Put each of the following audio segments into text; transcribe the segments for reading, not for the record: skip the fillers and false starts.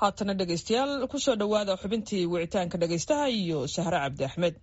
haatana dhegaystayaal kusoo dhowaada xubintii wicitaanka dhegaystaha iyo Sahra Cabdi Axmed.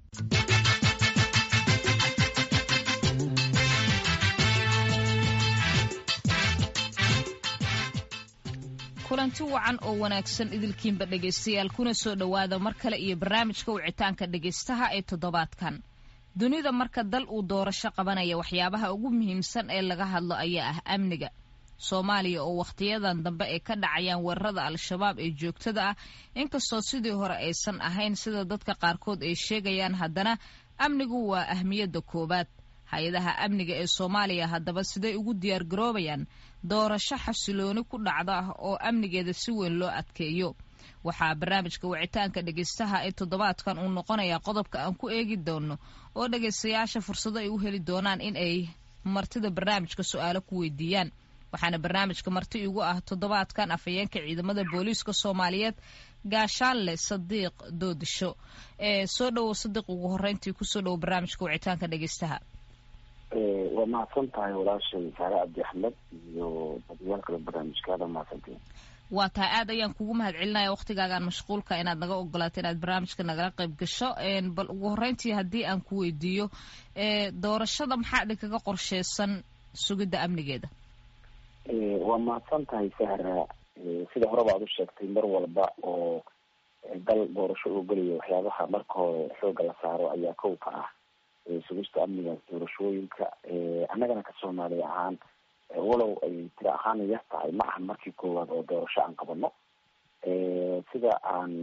kulanti wacan oo wanaagsan idilkiinba dhegaystayaal kuna soo dhowaada mar kale iyo barnaamijka wicitaanka dhegaystaha ee toddobaadkan. dunida marka dal uu doorasho qabanaya waxyaabaha ugu muhiimsan ee laga hadlo ayaa ah amniga. Soomaaliya oo waqtiyadan dambe ay ka dhacayaan weerarada al-shabaab ee joogtada ah inkastoo sidii hore aysan ahayn sida dadka qaarkood ay sheegayaan, haddana amnigu waa ahmiyadda koowaad. hay-adaha amniga ee Soomaaliya haddaba siday ugu diyaar garoobayaan doorasho xasilooni ku dhacda oo amnigeeda si weyn loo adkeeyo. waxaa barnaamijka wicitaanka dhegaystaha ee toddobaadkan uu noqonayaa qodobka aan ku eegi doono oo dhegaystayaasha fursado ay u heli doonaan in ay martida barnaamijka su'aalo ku weydiiyaan. waxaana barnaamijka marti igu ah toddobaadkan afhayeenka ciidamada booliiska Soomaaliyeed Gaashaanle Sadiiq Doodisho. soo dhow Sadiiq, ugu horeyntii ku soo dhow barnaamijka wicitaanka dhegaystaha. waa mahadsan tahay walaashay Sahra Cabdi Axmed iyo dadweynaha barnaamijkaada mahadsantiin. waa tahay, aad ayaan kugu mahadcelinaya waqtigaagaan mashquulka inaad naga ogolaato inaad barnaamijka nagala qayb gasho. bal ugu horeyntii haddii aan ku weydiiyo doorashada maxaa idinkaga qorsheysan sugidda amnigeeda? waa mahadsan tahay Sahra. sida horeba aad u sheegtay, mar walba oo dal doorasho uu gelayo waxyaabaha marka hore xooga la saaro ayaa kow ka ah sugista amniga doorashooyinka. annagana ka Soomaali ahaan walow ay tira ahaan yar tahay, ma ahan markii koowaad oo doorasho aan qabano. sida aan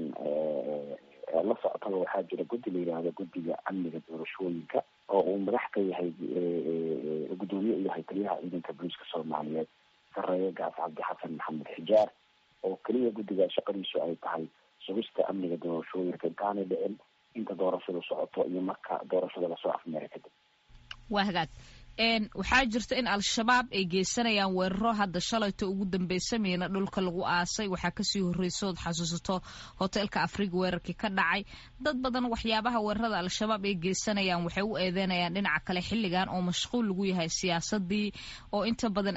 la socotaba waxaa jira guddi la yidhaahdo guddiga amniga doorashooyinka oo uu madax ka yahay gudoomiye u yahay taliyaha ciidanka booliiska Soomaaliyeed sareeye gaas Cabdi Xasan Maxamed Xijaar, oo keliya guddiga shaqadiisu ay tahay sugista amniga doorashooyinka intaanay dhicin, inta doorashadu socoto iyo marka doorashada lasoo afmeeray kadib. waa hagaag. waxaa jirta in al-shabaab ay geysanayaan weeraro hadda shalayto ugu dambaysamayna dhulka lagu aasay. waxaa kasii horreysood xasuusato hoteelka Afriga weerarkii ka dhacay. dad badan waxyaabaha weerarada al-shabaab ay geysanayaan waxay u eedeynayaan dhinaca kale xilligan oo mashquul lagu yahay siyaasadii oo inta badan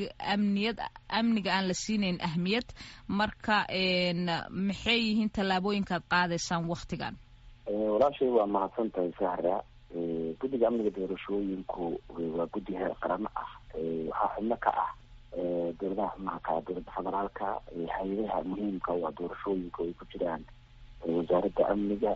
amniga aan la siinayn ahmiyad. marka maxay yihiin tallaabooyinkaad qaadaysaan waqtigan? walaashay waa mahadsan tahay Sahra. guddiga amniga doorashooyinku waa guddi heer qaran ah. waxaa xubno ka ah dowladaha xubnaha ka ah dowladda federaalka, hay-adaha muhiimka waa doorashooyinka ay ku jiraan wasaaradda amniga,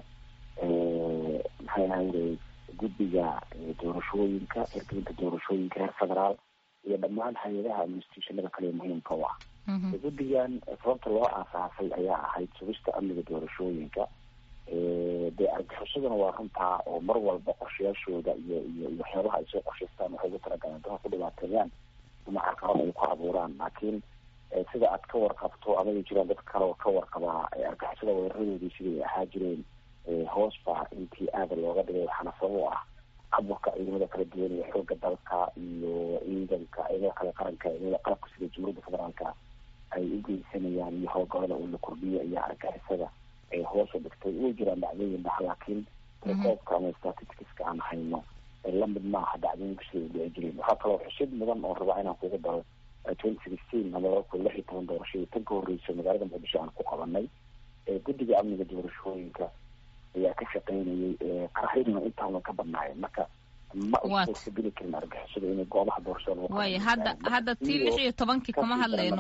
maxay ahayd guddiga doorashooyinka, hirgelinta doorashooyinka heer federaal iyo dhammaan hay-adaha institutionada kale muhiimka u ah. guddigan sababta loo aasaasay ayaa ahayd sugista amniga doorashooyinka. dee argixisodana waa runtaa oo mar walba qorshayaashooda iyo waxyaabaha ay soo qorshaystaan waxay ugu talagalaan dadka ku dhibaateeyaan ama carqalad ay ku abuuraan. laakiin sida aad ka warqabto amay jiraan dad kale oo ka warqabaa argixisada weeraradoodii siday ahaa jireen hoos baa intii aada looga dhigay. waxaana sabab u ah abuurka ciidamada kala duwan iyo xooga dalka iyo ciidanka ciidamada kale qaranka, ciidamada qalabka sida jumhuuriyadda federaalka ay u geysanayaan iyo howlgallada uu la kordhiyo iyo argixisada ay hoos u dhigtay. way jiraan dhacdooyin dhax, laakiin rekoobka ama statisticska aan hayno lamid maaha dhacdooyinka sida u dhici jireen. waxaa kaloo xusid mudan oo rabaa inaan kugu daro 2016 ama 2016 doorashadii tan ka horreysay magaalada Muqdisho aan ku qabanay. guddiga amniga doorashooyinka ayaa ka shaqaynayay qaraxyaduna intaana ka badnaayeen. marka ma suurtageli karin argixisada inay goobaha doorashada waay hadda tii 16 kama hadlayno,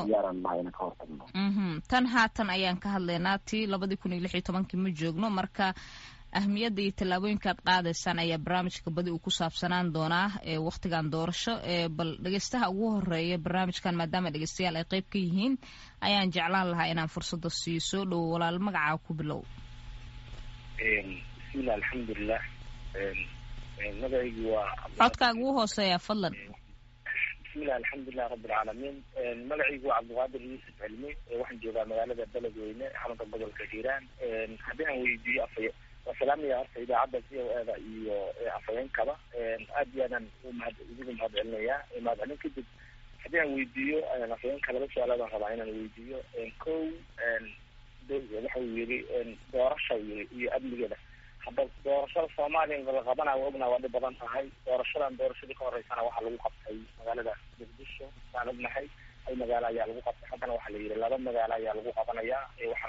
tan haatan ayaan ka hadlaynaa. tii 2016 ma joogno. marka ahmiyadda iyo tallaabooyinkaad qaadaysaan ayaa barnaamijka badi uu ku saabsanaan doonaa waqtigan doorasho. bal dhegaystaha ugu horeeya barnaamijkan maadaama dhegaystayaal ay qayb ka yihiin ayaan jeclaan lahaa inaan fursada siiyo. soo dhowo walaal, magacaa ku bilow. bismillah, alxamdulilah. magacaygu waa codkaaga ugu hooseeya fadlan. bismillah, alxamdulilah rabbilcaalamiin. magacaygu waa Cabdiqaadir Yuusuf Cilmi. waxaan joogaa magaalada Beledweyne, xarunta gobolka Hiiraan. haddii aan weydiiyo salaamaya horta idaacadda VOA iyo afhayeenkaba aad iyo aadaan ugu mahadcelinayaa. mahadcelin kadib haddii aan weydiiyo afhayeenka laba su-aalaadaan rabaa inaan weydiiyo. kow waxa uu yidhi doorasha iyo amnigeeda. hadda doorashada Soomaaliya la qabanayo waa ognaa waa dhib badan tahay. doorashadii ka horeysana waxaa lagu qabtay magaalada Muqdisho, waan ognahay. hal magaalo ayaa lagu qabtay. haddana waxaa la yidhi 2 magaalo ayaa lagu qabanayaa.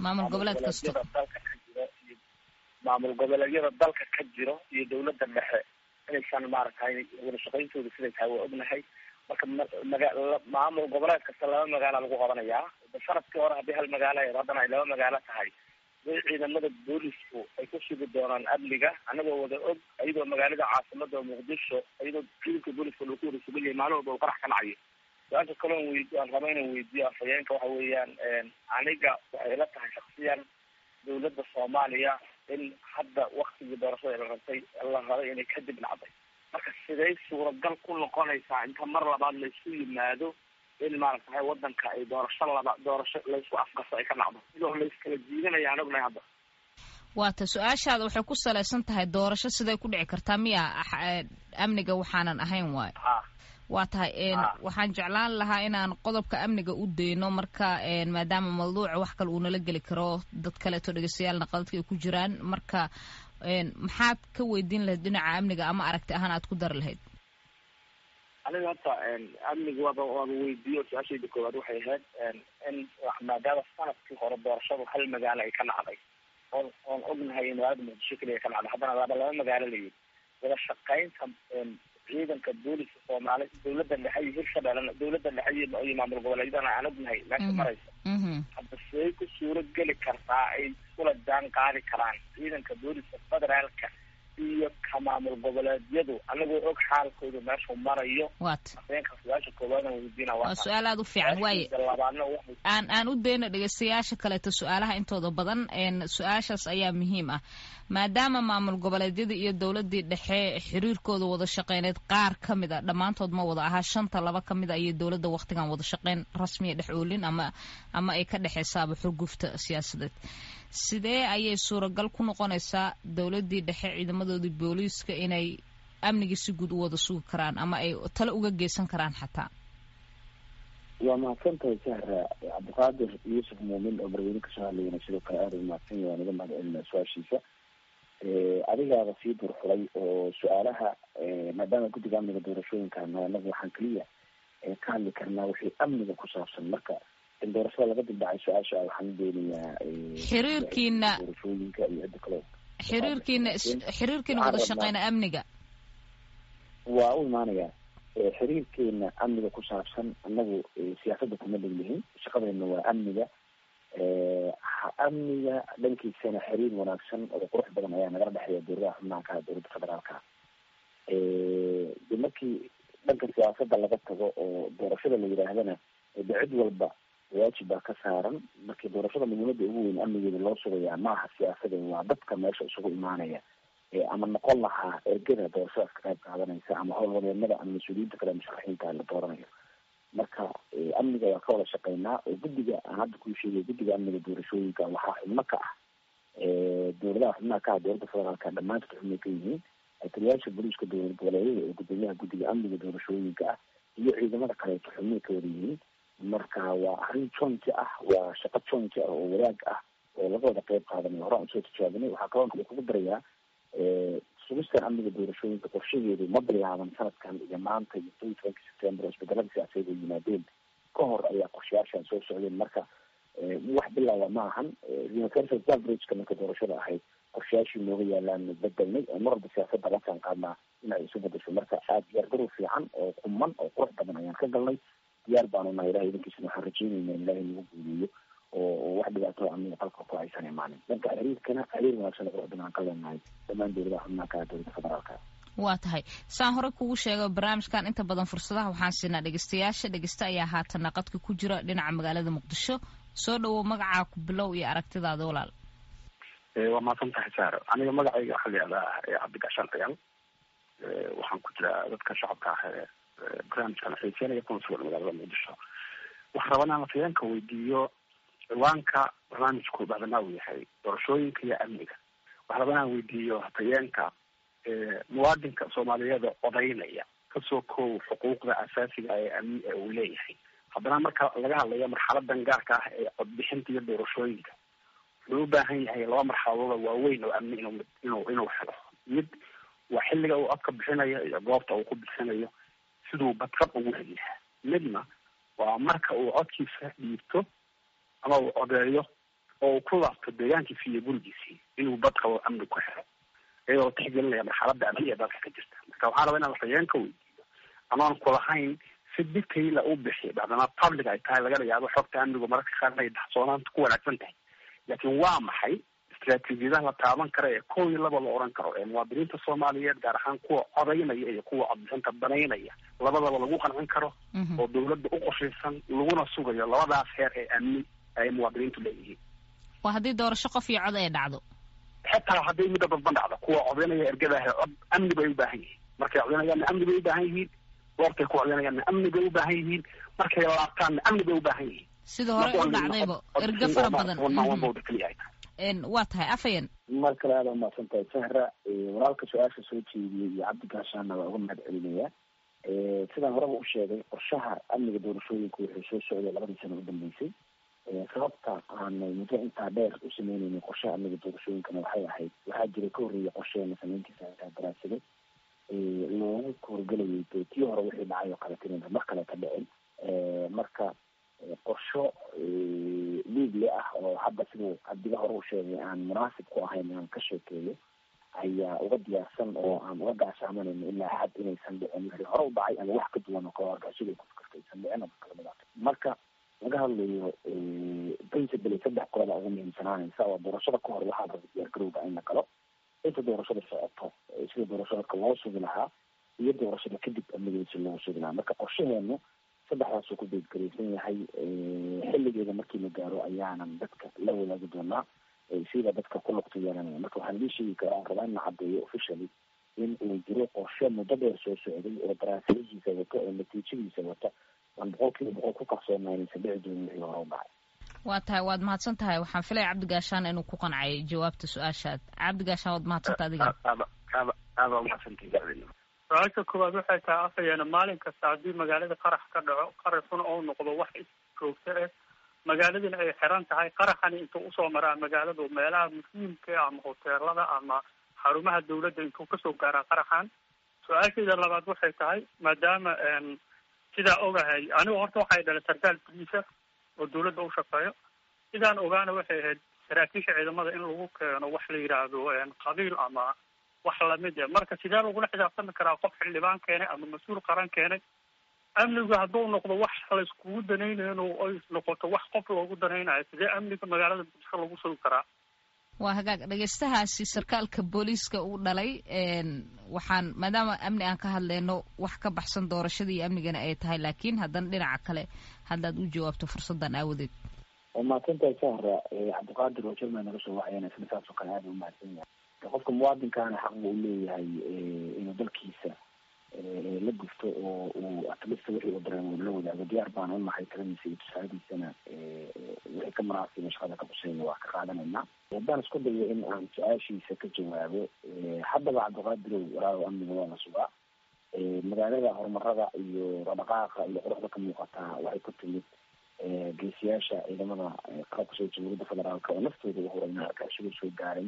maamul goboleed kasta dalka ka jiro iyo maamul goboleedyada dalka ka jiro iyo dawladda dhexe inaysan maaragtay wada shaqayntooda siday tahay waa ognahay. marka maamul goboleed kasta 2 magaalo lagu qabanayaa. sanadkii hore haddii 1 magaalo ay haddana ay 2 magaalo tahay, ciidamada boolisku ay ku sugi doonaan amniga anagoo wada og, iyadoo magaalada caasimada muqdisho iyadoo ciidanka booliska lagu wada sugan yahay maalin walba qarax ka dhacayo. su-aasha kaloo aan raba inaan weydiiyo afhayeenka waxa weeyaan, aniga waxay ila tahay shaksiyan dawladda Soomaaliya in hadda waktigii doorashada la rabay inay kadib dhacday. marka sidee suuragal ku noqonaysaa inta mar labaad la isu yimaado in maaragtay wadanka ay doorasho laysku afgaso ay ka dhacdo, sidoo la iskala jiidanaya aan ognahay hadda. waata su-aashaada waxay ku salaysan tahay doorasho siday ku dhici kartaa miya amniga waxaanan ahayn waayo. waa tahay waxaan jeclaan lahaa inaan qodobka amniga u dayno marka maadaama mawduuca wax kale uu nala geli karo dad kaleeto dhegeystayaalna qadadka ay ku jiraan. marka maxaad ka weydiin lahayd dhinaca amniga ama aragti ahaan aad ku dari lahayd? aniga hata amniga waaba weydiiyo su-aashayda koowaad waxay ahayd in maadaama sanadkii hore doorashadu 1 magaalo ay ka dhacday oon ognahay in magaalada muqdisho keliya ka dhacday, haddana 2 magaalo layidhi. wada shaqaynta ciidanka booliska Soomaaliya, dawladda dhexe iyo hirshabeellena, dawladda dhexe iyo maamul goboleedyadana aan ognahay meesha maraysa. hadda siday ku suuro geli kartaa ay kula jaan qaadi karaan ciidanka booliska federaalka iyo ka maamul goboleedyadu anagoo og xaalkooda meeshuu marayo? afhayeenka su-aasha koowaad aan weydiina waa su-aal aad u fiican. waaye aan u dayno dhegeystayaasha kaleeto su-aalaha intooda badan. su-aashaas ayaa muhiim ah maadaama maamul goboleedyada iyo dawladii dhexe xiriirkooda wada shaqeyneed qaar ka mid a, dhammaantood ma wada ahaa, 5 2 ka mid a iyo dawladda waqtigan wada shaqeyn rasmiya dhex oolin ama ay ka dhexeysaaba xurgufta siyaasadeed. sidee ayay suuragal ku noqonaysaa dawladii dhexe ciidamadoodii booliiska inay amniga si guud u wada sugi karaan ama ay talo uga geysan karaan xataa? waa mahadsantahay sahra. cabdiqaadir yuusuf muumin oo marweyne kasoo hadlayana sidoo kale aada u mahadsan yahay, naga mahad celina su-aashiisa. adigaaba sii durxulay oo su-aalaha maadaama guddiga amniga doorashooyinka anaga waxaan keliya ka hadli karnaa wixii amniga ku saabsan. marka in doorashada laga dildhacay su-aasha waxaan doonayaa xiriirkiina doorashooyinka iyo cidda kale xiriirkiina wada shaqeyna amniga waa u imaanayaa. xiriirkeena amniga ku saabsan anagu siyaasadda kuma dhegnihin, shaqadeena waa amniga. amniga dhankiisana xiriir wanaagsan oo qurux badan ayaa nagala dhexeeya dowladaha xubnaanka dowladda federaalka. markii dhanka siyaasadda laga tago oo doorashada la yidhaahdana de cid walba waajib baa ka saaran. markii doorashada muhiimada ugu weyn amnigeeda loo sugayaa maaha siyaasada, waa dadka meesha isugu imaanaya ama noqon lahaa ergada doorashadaas ka qayb qaadanaysa ama howlwadeenada ama mas-uuliyiinta kale musharaxiinta la dooranayo. marka amniga waa ka wada shaqeynaa oo guddiga aan hadda kuu sheegay, guddiga amniga doorashooyinka waxaa xubno ka ah dowladaha xubnaha ka ah dowladda federaalka dhammaantood xubnay ka yihiin taliyaasha booliiska dowlad goboleedyada oo gudoomiyaha guddiga amniga doorashooyinka ah iyo ciidamada kaleeto xubnay ka wada yihiin. marka waa arrin joint ah, waa shaqo joint ah oo wadaag ah oo laga wada qayb qaadanayo. horaan usoo tijaabinay. waxaa kaloo kale kugu darayaa sugistan amniga doorashooyinka qorshaheedu ma bilaaban sanadkan iyo maanta iyo 20 September oo isbedelada siyaasadeed ay yimaadeen ka hor ayaa qorshayaashaan soo socdeen. marka wax bilaawa ma ahan. universal averageka marka doorashada ahayd qorshayaashii nooga yaalaan bedelnay oo mar walba siyaasadda lasaan qaadnaa in ay isu bedesho. marka aada diyaargarow fiican oo quman oo qurux badan ayaan ka galnay. diyaar baanu nahay. ilahay idinkiisana waxaan rajeynayna in ilahay nagu guuleeyo oo wax dhibaato amniga dalka ku aysan imaanin. dhanka xiriirkana xiriir wanaagsan oo badan aan ka leenahay dhammaan dowladaha xubnaha ka dowladda federaalka. waa tahay saan hore kugu sheegay barnaamijkan inta badan fursadaha waxaan siinaa dhegeystayaasha. dhegeysta ayaa haatana qadka ku jira dhinaca magaalada muqdisho. soo dhawow, magacaa ku bilow iyo aragtidaada walaal. waa mahadsan tahay saaro. aniga magacayga waxaa la yihahdaa cabdigashaan ciyaal. waxaan ku jiraa dadka shacabka ah ee barnaamijkan xiiseynaya kuna sugan magaalada muqdisho. waxaan rabaa inaan afhayeenka weydiiyo ciwaanka barnaamijku bacdama uu yahay doorashooyinka iyo amniga. waxaan rabaa inaan weydiiyo afhayeenka muwaadinka soomaaliyeed odaynaya kasoo koow xuquuqda asaasiga ee amni ee uu leeyahay, haddana marka laga hadlayo marxaladan gaarka ah ee codbixinta iyo doorashooyinka wuxuu u baahan yahay 2 marxaladood waaweyn oo amni inuu helo. mid waa xilliga uu codka bixinayo iyo goobta uu ku bixinayo siduu badqab ugu heliyaa. midna waa marka uu codkiisa dhiibto ama uu codeeyo oo ku laabto deegaankiisi iyo gurigiisii inuu bad qabo amni ku xiro iyadoo tixgelinaya marxaladda amniga dalka ka jirta. marka waxaan rabaa inaan afhayeenka weydiiyo anoon kulahayn si detaila u bixiyo bacdama public ay tahay laga yaabo xogta amnigu mararka qaar ay daxsoonaanta ku wanaagsan tahay, laakiin waa maxay istaraatiijiyadaha la taaban kara ee kow iyo laba la oran karo ee muwaadiniinta soomaaliyeed gaar ahaan kuwa codaynaya iyo kuwa codbixinta banaynaya labadaba lagu qancin karo oo dawladda u qorshaysan laguna sugayo labadaas heer ee amni ay muwaadiniintu leeyihiin. waa haddii doorasho qof iyo cod ay dhacdo, xitaa hadday midda dadban dhacdo kuwa codaynaya ergadaah cod amni bay u baahan yihiin, markay codaynayaanna amni bay u baahan yihiin, goortay ku codaynayaanna amni bay u baahan yihiin, markay laabtaanna amni bay u baahan yihiin. sida hore u dhacdayba erga fara badan waa tahay afhayeen. mar kale aada umahadsan tahay sahra. walaalka su-aasha soo jeediyey iyo cabdi gaashaanna waa uga mahad celinaya. sidaan horeba u sheegay qorshaha amniga doorashooyinka wuxuu soo socday 2 sano u dambeysay. sababta aanay muddo intaa dheer u sameyneynin qorshaha amniga doorashooyinkana waxay ahayd waxaa jiray ka horreeya qorsheena sameyntiisa intaa daraasade loogu horgelayay tii hore wixii dhacay oo kaleeta inayna mar kale ka dhicin. marka qorsho liigle ah oo hadda siduu cabdiga hore u sheegay aan munaasib ku ahayn inaan ka sheekeeyo ayaa uga diyaarsan oo aan uga gaashaamanayno ilaa xad inaysan dhicin wixii hore u dhacay ama wax ka duwan oo kale argashada ku fikirta aysan dhicin ama kala midaata. marka laga hadlayo principally 3 qodob ugu muhiimsanaanaysa oo doorashada ka hor waxaa raba diyaargarowga in la galo, inta doorashada socoto sida doorashada loo sugi lahaa iyo doorashada kadib amnigeeda loo sugi lahaa. marka qorshaheenu 3daasuu ku beedgaraysan yahay. xilligeeda markii la gaaro ayaanan dadka la wadaagi doonaa sida dadka ku lugta yeelanaya. marka waxaan idin sheegi karaa rabaa in la caddeeyo officially in uu jiro qorshe muddo dheer soo socday oo daraasadihiisa wata oo natiijadiisa wata aan 100% ku kalsoonaa inaysan dhici doonin wixii hore u dhacay. waa tahay waad mahadsan tahay. waxaan filaya cabdi gaashaan inuu ku qancay jawaabta su-aashaad. cabdi gaashaan waad mahadsantaha adiga. aada umahadsantahay. su-aasha koowaad waxay tahay afhayeena maalin kasta haddii magaalada qarax ka dhaco qaraxuna oo noqdo wax joogto ah magaaladina ay xiran tahay qaraxani intuu usoo maraa magaaladu meelaha muhiimka ama hoteelada ama xarumaha dawladda intuu kasoo gaaraa qaraxan. su-aashayda labaad waxay tahay maadaama sidaa ogahay anigu horta waxay dhalay sarkaal boliisa oo dawladda u shaqeeyo. sidaan ogaana waxay ahayd saraakiisha ciidamada in lagu keeno wax la yidhaahdo qabiil ama wax lamid ah. marka sidee lagula xisaabtami karaa qof xildhibaan keenay ama mas-uul qaran keenay? amnigu hadduu noqdo wax layskugu danaynayo in ay noqoto wax qof loogu danaynayo sidee amniga magaalada muqdisho lagu sugi karaa? waa hagaag dhegeystahaasi sarkaalka booliiska uu dhalay. waxaan maadaama amni aan ka hadleyno wax ka baxsan doorashada iyo amnigana ay tahay, laakiin haddana dhinaca kale haddaad u jawaabto fursaddan aawadeed. waa mahadsantahay sahra. cabdiqaadir oo jerman naga soo waxayana isna saasoo kale aada u mahadsan yahay. qofka muwaadinkaana xaq buu uleeyahay inuu dalkiisa la gufto oo uu atlista wixii uu dareemo la wadaago. diyaar baan unahay taladiisa iyo tusaadiisana wixii ka munaasiba shaqada ka quseeya waa ka qaadanaynaa. haddaan isku dayo in aan su-aashiisa ka jawaabo haddaba cabdiqaadirow walaago amniga waa la sugaa. magaalada horumarada iyo dhaqdhaqaaqa iyo quruxda ka muuqataa waxay ku timid geesiyaasha ciidamada qalabka soo jamhuuriyadda federaalka oo naftooda uhura inay argagixisada soo gaarin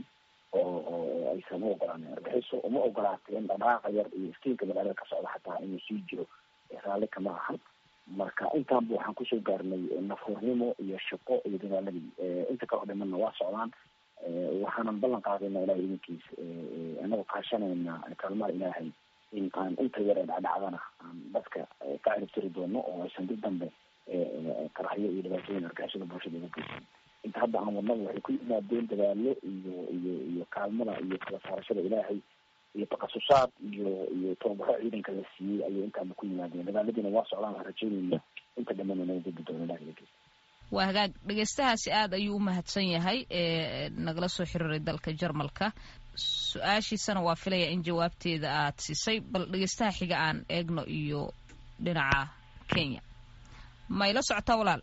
oo aysan u ogolaanin. argaxiso uma ogolaatay in dhaqdhaqaaqa yar iyo iftiinka magaalada ka socda xataa inuu sii jiro raalli kama ahan. marka intaanba waxaan kusoo gaarnay nafhurnimo iyo shaqo iyo dadaaladii. inta kaleo dhimanna waa socdaan. waxaanan ballan qaadayna ilahay idinkiis anagoo kaashanayna kaalmaha ilaahay in aan inta yar ee dhacdhacdana aan dadka ka ciribtiri doono oo aysan dib dambe qaraxyo iyo dhibaatooyin argagixisada bulshada uga geysan. inta hadda aan wadnaba waxay ku yimaadeen dadaalo iyo kaalmada iyo kala saarashada ilaahay iyo takasusaad iyo tababaro ciidanka la siiyey ayay intaaba ku yimaadeen. dadaaladiina waa socdaan. waxaan rajeynayna inta dhamana naga gudbi doono ilahay idinkiis. waa hagaag dhegeystahaasi aada ayuu u mahadsan yahay nagala soo xiriiray dalka Jarmalka. su-aashiisana waa filaya in jawaabteeda aad siisay. bal dhegeystaha xiga aan eegno iyo dhinaca Kenya. ma ila socotaa walaal?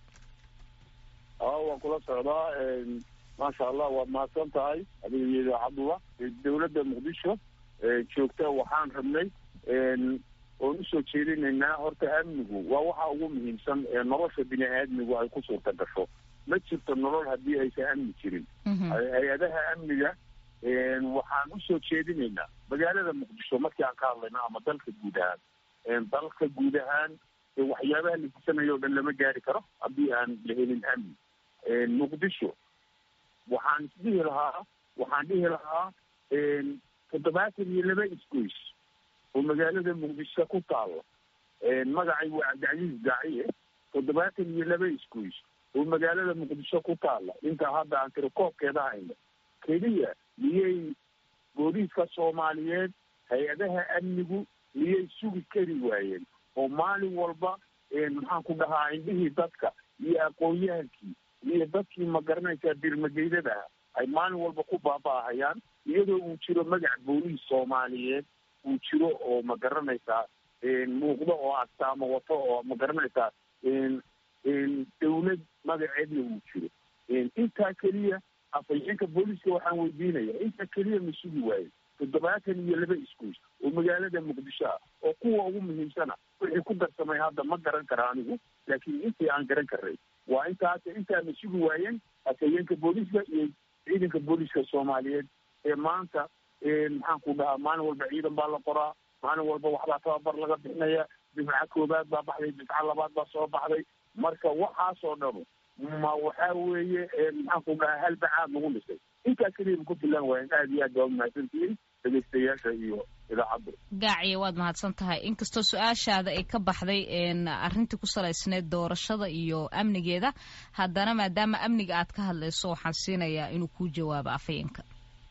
waan kula socdaa. maasha allah waad mahadsan tahay adiga iyo idaacadduba. dawladda muqdisho joogta waxaan rabnay oon usoo jeedinaynaa horta amnigu waa waxa ugu muhiimsan ee nolosha bini aadmigu ay ku suurta gasho. ma jirto nolol haddii aysan amni jirin. hay-adaha amniga waxaan usoo jeedinaynaa magaalada muqdisho markii aan ka hadlayno ama dalka guud ahaan. dalka guud ahaan waxyaabaha la disanayo o dhan lama gaari karo haddii aan la helin amni. muqdisho waxaan dhihi lahaa 72 isgoys oo magaalada muqdisho ku taalo. magacay waa cabdicasiis daaciye. 72 isgoys oo magaalada muqdisho ku taala inta hadda aan tiro koobkeeda hayno keliya miyay booliiska soomaaliyeed hay-adaha amnigu miyay sugi kari waayeen oo maalin walba maxaan ku dhahaa indhihii dadka iyo aqoon-yahankii iyo dadkii magaranaysaa dirmageydada ay maalin walba ku baaba'ahayaan iyadoo uu jiro magac booliis soomaaliyeed uu jiro oo magaranaysaa muuqdo oo astaamo wato oo magaranaysaa dawlad magaceedna uu jiro. intaa keliya afhayeenka booliiska waxaan weydiinaya intaa keliya ma sugi waaye 72 isgoys oo magaalada muqdisho ah oo kuwa ugu muhiimsana wixii ku darsamay hadda ma garan kara anigu, laakiin intii aan garan karay waa intaa ma sugi waayeen afhayeenka booliiska iyo ciidanka booliiska soomaaliyeed ee maanta maxaan ku dhahaa maalin walba ciidan baa la qoraa, maalin walba waxbaa tababar laga bixinaya, difca koobaad baa baxday, difca labaad baa soo baxday. marka waxaasoo dhamo ma waxaa weeye maxaan ku dhahaa hal bacaad lagu dhisay. intaa keliya ku filan waayen. aad iyo aad baa umahadsantihiin dhegeystayaasha iyo idaacadda. gaaciye waad mahadsan tahay. inkastoo su-aashaada ay ka baxday arrintii ku salaysneed doorashada iyo amnigeeda, haddana maadaama amniga aad ka hadlayso waxaan siinayaa inuu kuu jawaabo afhayeenka.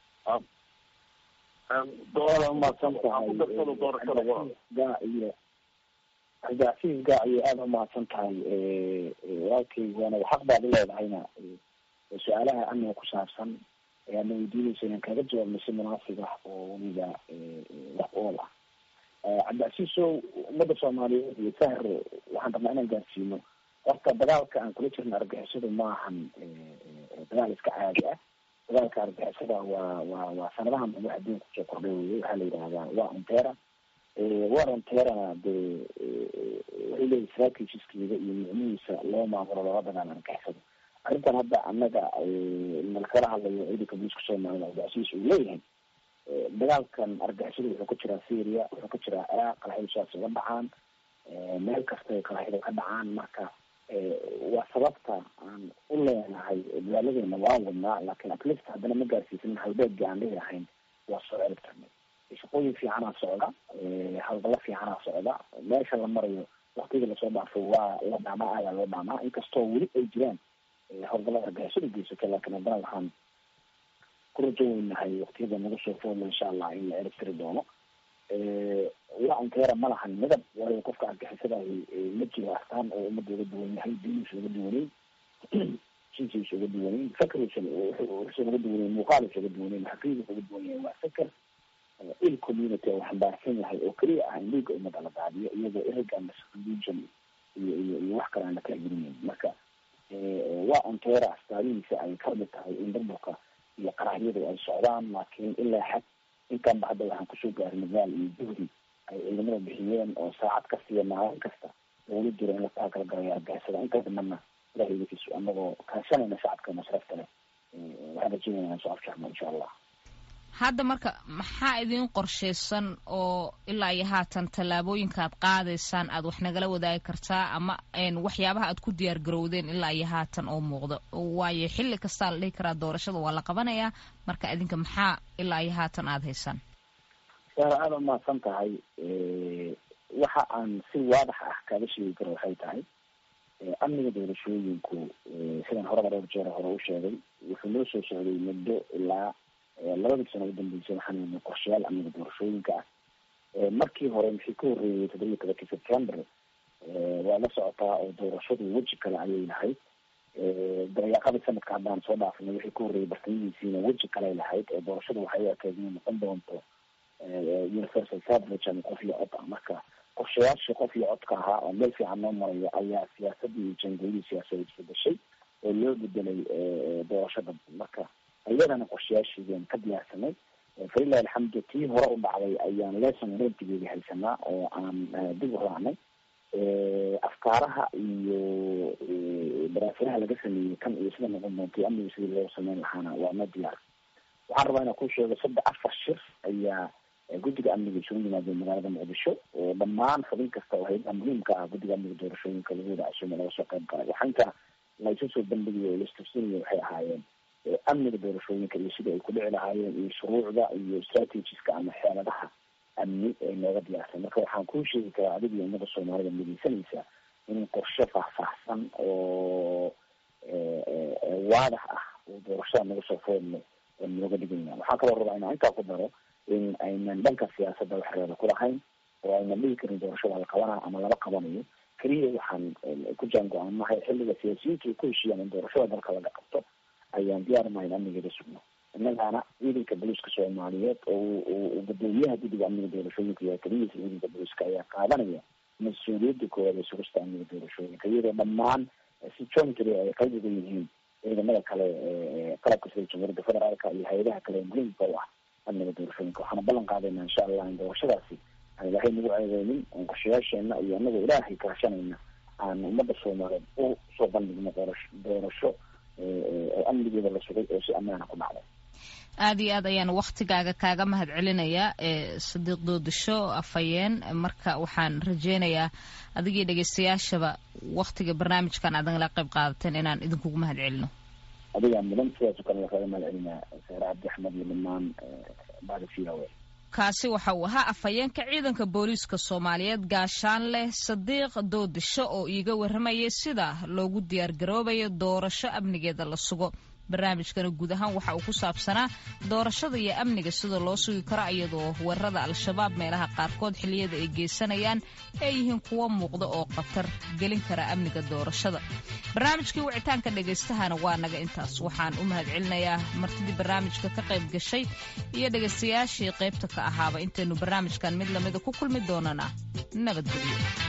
cabdicasiis gaaciye aada umahadsan tahay. walaalkaygana xaq baad uleedahayna su-aalaha amniga ku saabsan ayaadna weydiinaysa inaan kaga jawaabno si munaasib ah oo weliba wax ool ah. cabdicasiisow ummadda soomaaliyeed iyo sahar waxaan rabnaa inaan gaarsiino horta dagaalka aan kula jirna argixisadu ma ahan dagaal iska caadi ah. dagaalka argixisada waa sanadahan wax adduunka kusoo kordhay weye. waxaa la yidhahdaa waa ontera. war onterana dee waxay leeyihi strategiskeeda iyo micnihiisa loo maamulo loola dagaal argixisada. arrintan hadda annaga nalkala hadlayo ciidanka booliiska soomaalida cabdicasiis uu leeyahay dagaalkan argixisada wuxuu ka jiraa syria, wuxuu ka jiraa ciraaq, qaraxyadaas uga dhacaan meel kastay qaraxyada ka dhacaan. marka waa sababta aan u leenahay dadaaladeena waa wadnaa, laakiin atlist haddana ma gaarsiisanin halbeegii aan dhihi ahayn waa soo celib karnay. shaqooyin fiicanaa socda, hawlgalo fiicanaa socda. meesha la marayo waktiga lasoo dhaafo waa la dhaamaa, ayaa loo dhaamaa, inkastoo weli ay jiraan hawlgalada argixisada geysata. laakiin haddana waxaan ku rajoweynahay waktiyada nagu soo foodla insha allah in la erib tiri doono. waa onteera ma lahan midab, waayo qofka argixisadahi ma jiro astaan oo ummadda uga duwan yahay, diiniisa uga duwaneyn, jinsiisa uga duwaneyn, fakrisa uga duwaneyn, muuqaalisa uga duwaneyn, xaqiiqisa uga duwan yahay. waa fikr il community oo xambaarsan yahay oo keliya ah in liiga ummadda la daadiyo iyadoo ergan religion iyo wax kale aan la kala gelinayn. marka waa onteera astaadihiisa ay kamid tahay in burburka iyo qaraxyadu ay socdaan, laakiin ilaa xad intaanba hadda waxaan kusoo gaarin magaal iyo juhdi ay ciidamada bixiyeen oo saacad kasta iyo maalin kasta loola jiro in la taakala galayo argixisada. inta dambana ilahay idikiisu anagoo kaashanayna shacabka masrafta leh waxaan rajeynayna soo afjarno insha allah. hadda marka maxaa idin qorshaysan oo ilaa iyo haatan tallaabooyinka aad qaadaysaan aad wax nagala wadaagi kartaa, ama waxyaabaha aad ku diyaar garowdeen ilaa iyo haatan oo muuqdo? waayo xilli kastaa la dhihi karaa doorashada waa la qabanayaa, marka idinka maxaa ilaa iyo haatan aada haysaan? aada umahadsan tahay. waxa aan si waadax ah kaaga sheegi karo waxay tahay amniga doorashooyinku sidaan horeba dhowr jeer hore u sheegay wuxuu noo soo socday muddo ilaa 2 sano u dambeysay. waxaan qorshayaal amniga doorashooyinka ah. markii hore maxay ka horreeyay 17 September waa la socotaa oo doorashadu weji kale ayay lahayd. dayaaqada sanadka haddaan soo dhaafnay wixii ka horreeyay bartamihiisiina weji kale lahayd oo doorashadu waxay u ekeyd inay noqon doonto universal suffrage ama qof iyo cod ah. marka qorshayaashii qof iyo codka ahaa oo meel fiican noo marayo ayaa siyaasadii iyo jangoyadii siyaasadeed isbedeshay oo loo bedelay doorashada. marka iyadana qorshayaashiidan ka diyaarsanay. falilahi alxamdu tii hore u dhacday ayaan lesson learntigeedii haysanaa oo aan dib u raacnay. afkaaraha iyo daraasadaha laga sameeyey kan iyo sida noqon doontay amniga sidii loo sameyn lahaana waa ma diyaar. waxaan rabaa inaan ku sheego 4 shir ayaa guddiga amniga isugu yimaadeen magaalada muqdisho oo dhammaan xubin kasta oo hay'adaha muhiimka ah guddiga amniga doorashooyinka lagu wada casuumay laga soo qayb galay. waxaanka la isu soo bandhigay oo la istusinayo waxay ahaayeen amniga doorashooyinka iyo sida ay ku dhici lahaayeen iyo shuruucda iyo strategiska ama xeeladaha amni ee nooga diyaarsan. marka waxaan kuu sheegi karaa adiga iyo ummada soomaalida midaysanaysa in qorshe faahfaahsan oo waadax ah oo doorashada naga soo foodno nooga dhiganya. waxaan kaloo rabaa inaan intaa ku daro in aynan dhanka siyaasadda waxreeda ku lahayn oo aynan dhigi karin doorashada la qabanayo ama lala qabanayo. keliya waxaan ku jaango-aanahay xilliga siyaasiyiinta ay ku heshiiyaan in doorashada dalka laga qabto ayaan diyaarnahay in amnigeeda sugno. innagaana ciidanka booliiska soomaaliyeed oo gudoomiyaha guddiga amniga doorashooyinka iyo keliyiisa ciidanka booliiska ayaa qaadanaya mas-uuliyadda koowaad ee sugista amniga doorashooyinka, iyadoo dhammaan si jointry ay qayb uga yihiin ciidamada kale qalabka sida jamhuuriyadda federaalka iyo hay-adaha kale muhiimka u ah amniga doorashooyinka. waxaana ballan qaadayna insha allah in doorashadaasi aan ilaahay nagu ceebeynin, oon qorshayaasheena iyo anagoo ilaahay kaashanayna aan ummadda soomaaliyeed u soo bandhigno doorasho oo amnigeeda la sugay oo si ammaana ku dhacday. aad iyo aad ayaan waktigaaga kaaga mahad celinayaa Sadiiq Doodisho Afhayeen. marka waxaan rajeynayaa adigii dhegeystayaashaba waktiga barnaamijkan aad nagala qayb qaadateen inaan idinkugu mahad celino. adigaa mudan sidaas oo kale waxaa mahad celinaa Sahra Cabdi Axmed iyo dhammaan baadisiyawe. kaasi waxa uu ahaa afhayeenka ciidanka booliiska Soomaaliyeed Gaashaanle Sadiiq Doodisho oo iiga warramayay sida loogu diyaar garoobayo doorasho amnigeeda la sugo. barnaamijkana guud ahaan waxa uu ku saabsanaa doorashada iyo amniga sida loo sugi karo iyadoo weerarada al-shabaab meelaha qaarkood xilliyada ay geysanayaan ay yihiin kuwo muuqda oo khatar gelin kara amniga doorashada. barnaamijkii wicitaanka dhegaystahana waa naga intaas. waxaan u mahad celinayaa martidii barnaamijka ka qayb gashay iyo dhegaystayaashii qaybta ka ahaaba. intaynu barnaamijkan mid lamida ku kulmi doonana nabadgelyo.